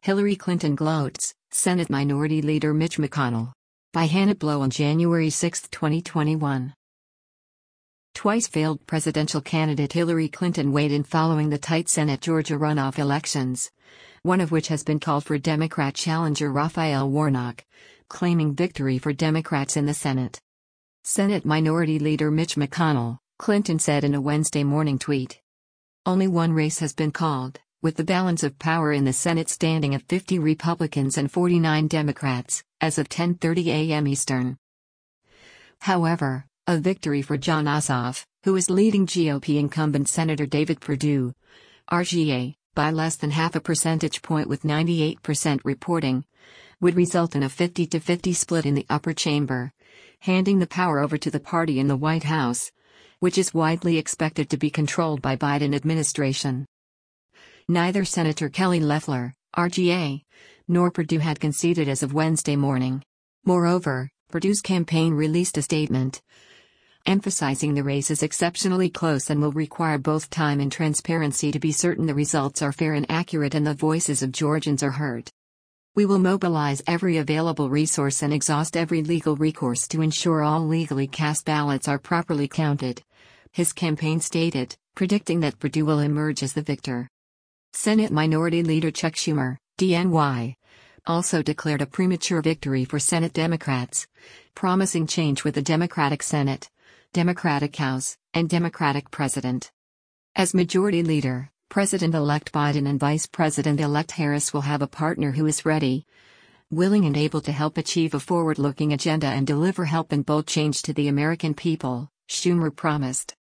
Hillary Clinton gloats, Senate Minority Leader Mitch McConnell. By Hannah Blow on January 6, 2021. Twice failed presidential candidate Hillary Clinton weighed in following the tight Senate Georgia runoff elections, one of which has been called for Democrat challenger Raphael Warnock, claiming victory for Democrats in the Senate. Senate Minority Leader Mitch McConnell, Clinton said in a Wednesday morning tweet. Only one race has been called, with the balance of power in the Senate standing at 50 Republicans and 49 Democrats, as of 10:30 a.m. Eastern. However, a victory for Jon Ossoff, who is leading GOP incumbent Senator David Perdue, RGA, by less than half a percentage point with 98% reporting, would result in a 50-50 split in the upper chamber, handing the power over to the party in the White House, which is widely expected to be controlled by Biden administration. Neither Senator Kelly Loeffler, RGA, nor Perdue had conceded as of Wednesday morning. Moreover, Perdue's campaign released a statement emphasizing the race is exceptionally close and will require both time and transparency to be certain the results are fair and accurate and the voices of Georgians are heard. We will mobilize every available resource and exhaust every legal recourse to ensure all legally cast ballots are properly counted, his campaign stated, predicting that Perdue will emerge as the victor. Senate Minority Leader Chuck Schumer, DNY, also declared a premature victory for Senate Democrats, promising change with the Democratic Senate, Democratic House, and Democratic President. As Majority Leader, President-elect Biden and Vice President-elect Harris will have a partner who is ready, willing and able to help achieve a forward-looking agenda and deliver help and bold change to the American people, Schumer promised.